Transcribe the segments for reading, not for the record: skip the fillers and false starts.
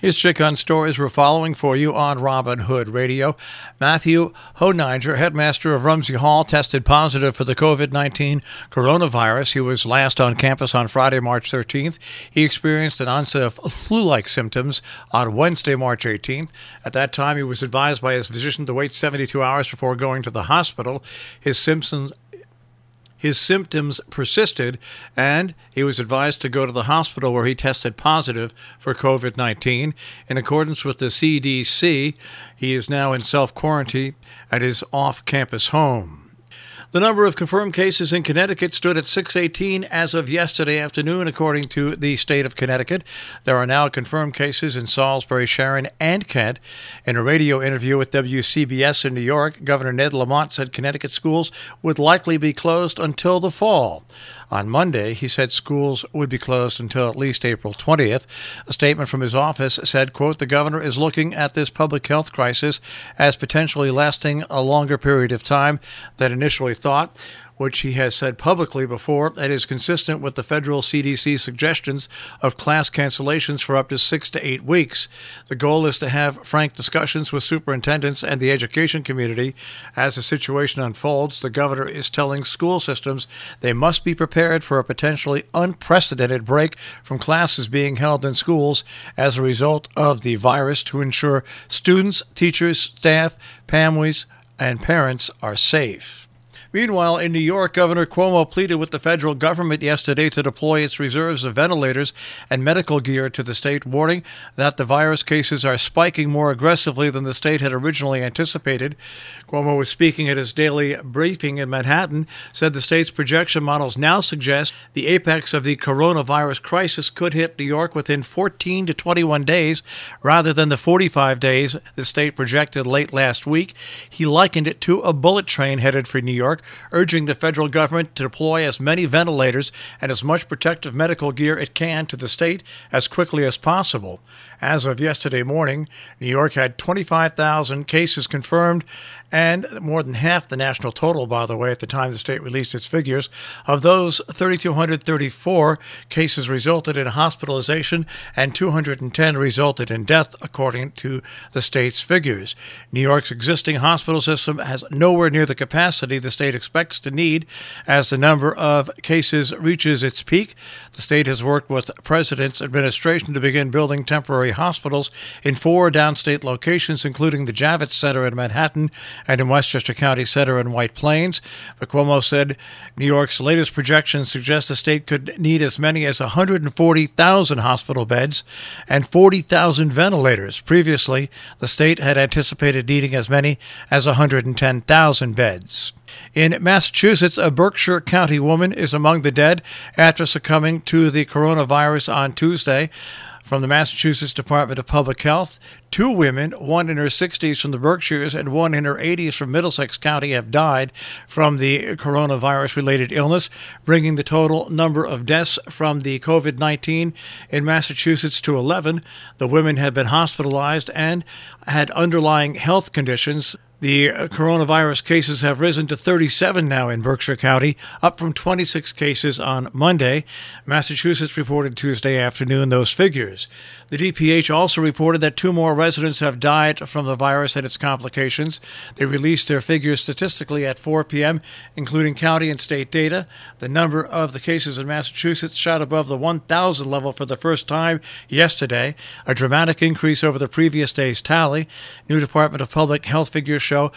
Here's Chick on stories we're following for you on Robin Hood Radio. Matthew Honinger, headmaster of Rumsey Hall, tested positive for the COVID-19 coronavirus. He was last on campus on Friday, March 13th. He experienced an onset of flu-like symptoms on Wednesday, March 18th. At that time, he was advised by his physician to wait 72 hours before going to the hospital. His symptoms persisted, and he was advised to go to the hospital where he tested positive for COVID-19. In accordance with the CDC, he is now in self-quarantine at his off-campus home. The number of confirmed cases in Connecticut stood at 618 as of yesterday afternoon, according to the state of Connecticut. There are now confirmed cases in Salisbury, Sharon, and Kent. In a radio interview with WCBS in New York, Governor Ned Lamont said Connecticut schools would likely be closed until the fall. On Monday, he said schools would be closed until at least April 20th. A statement from his office said, quote, "The governor is looking at this public health crisis as potentially lasting a longer period of time than initially thought, which he has said publicly before, that is consistent with the federal CDC suggestions of class cancellations for up to 6 to 8 weeks. The goal is to have frank discussions with superintendents and the education community. As the situation unfolds, the governor is telling school systems they must be prepared for a potentially unprecedented break from classes being held in schools as a result of the virus to ensure students, teachers, staff, families, and parents are safe." Meanwhile, in New York, Governor Cuomo pleaded with the federal government yesterday to deploy its reserves of ventilators and medical gear to the state, warning that the virus cases are spiking more aggressively than the state had originally anticipated. Cuomo was speaking at his daily briefing in Manhattan, said the state's projection models now suggest the apex of the coronavirus crisis could hit New York within 14 to 21 days, rather than the 45 days the state projected late last week. He likened it to a bullet train headed for New York, urging the federal government to deploy as many ventilators and as much protective medical gear it can to the state as quickly as possible. As of yesterday morning, New York had 25,000 cases confirmed, and more than half the national total, by the way, at the time the state released its figures. Of those, 3,234 cases resulted in hospitalization and 210 resulted in death, according to the state's figures. New York's existing hospital system has nowhere near the capacity the state expects to need as the number of cases reaches its peak. The state has worked with the President's administration to begin building temporary hospitals in 4 downstate locations, including the Javits Center in Manhattan and in Westchester County Center in White Plains. But Cuomo said New York's latest projections suggest the state could need as many as 140,000 hospital beds and 40,000 ventilators. Previously, the state had anticipated needing as many as 110,000 beds. In Massachusetts, a Berkshire County woman is among the dead after succumbing to the coronavirus on Tuesday. From the Massachusetts Department of Public Health, 2 women, one in her 60s from the Berkshires and one in her 80s from Middlesex County, have died from the coronavirus-related illness, bringing the total number of deaths from the COVID-19 in Massachusetts to 11. The women had been hospitalized and had underlying health conditions. The coronavirus cases have risen to 37 now in Berkshire County, up from 26 cases on Monday. Massachusetts reported Tuesday afternoon those figures. The DPH also reported that 2 more residents have died from the virus and its complications. They released their figures statistically at 4 p.m., including county and state data. The number of the cases in Massachusetts shot above the 1,000 level for the first time yesterday, a dramatic increase over the previous day's tally. New Department of Public Health figures show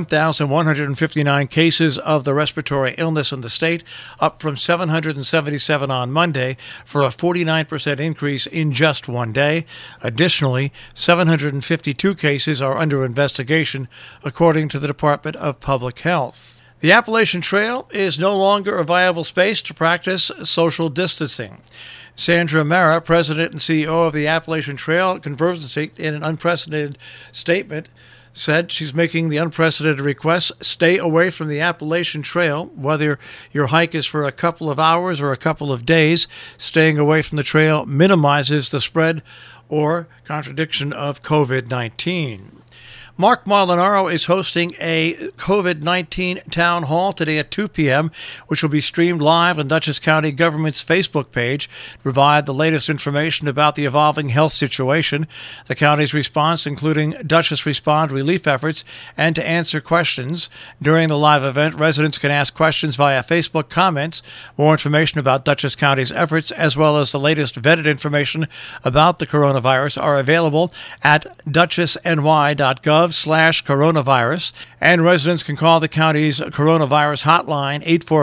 1,159 cases of the respiratory illness in the state, up from 777 on Monday, for a 49% increase in just one day. Additionally, 752 cases are under investigation, according to the Department of Public Health. The Appalachian Trail is no longer a viable space to practice social distancing. Sandra Mara, president and CEO of the Appalachian Trail Conservancy, in an unprecedented statement, said she's making the unprecedented request: stay away from the Appalachian Trail, whether your hike is for a couple of hours or a couple of days. Staying away from the trail minimizes the spread or contradiction of COVID-19. Mark Molinaro is hosting a COVID-19 town hall today at 2 p.m., which will be streamed live on Dutchess County Government's Facebook page to provide the latest information about the evolving health situation, the county's response, including Dutchess Respond relief efforts, and to answer questions. During the live event, residents can ask questions via Facebook comments. More information about Dutchess County's efforts, as well as the latest vetted information about the coronavirus, are available at dutchessny.gov/coronavirus, and residents can call the county's coronavirus hotline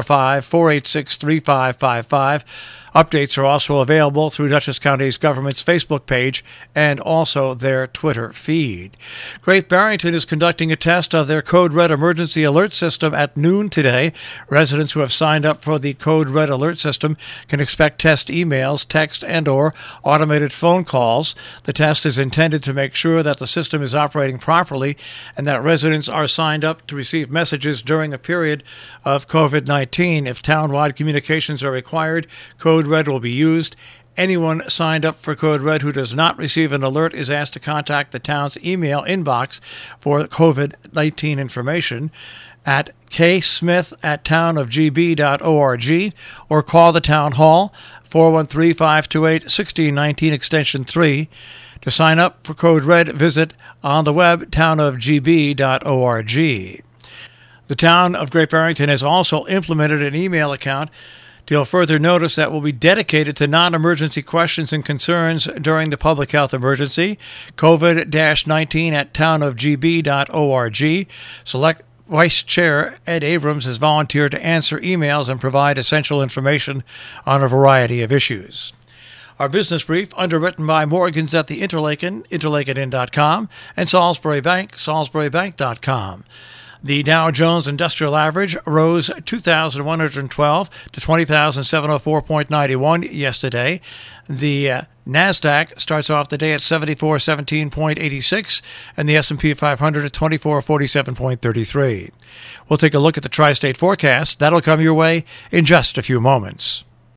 845-486-3555. Updates are also available through Dutchess County's government's Facebook page and also their Twitter feed. Great Barrington is conducting a test of their Code Red emergency alert system at noon today. Residents who have signed up for the Code Red alert system can expect test emails, text, and or automated phone calls. The test is intended to make sure that the system is operating properly and that residents are signed up to receive messages during a period of COVID-19. If townwide communications are required, Code Red will be used. Anyone signed up for Code Red who does not receive an alert is asked to contact the town's email inbox for COVID-19 information at ksmith@townofgb.org or call the town hall 413-528-1619 extension 3. To sign up for Code Red, visit on the web townofgb.org. The town of Great Barrington has also implemented an email account till further notice that will be dedicated to non-emergency questions and concerns during the public health emergency. COVID-19@townofgb.org. Select Vice Chair Ed Abrams has volunteered to answer emails and provide essential information on a variety of issues. Our business brief, underwritten by Morgans at the Interlaken, interlakenin.com, and Salisbury Bank, salisburybank.com. The Dow Jones Industrial Average rose 2,112 to 20,704.91 yesterday. The NASDAQ starts off the day at 7417.86 and the S&P 500 at 2447.33. We'll take a look at the tri-state forecast. That'll come your way in just a few moments.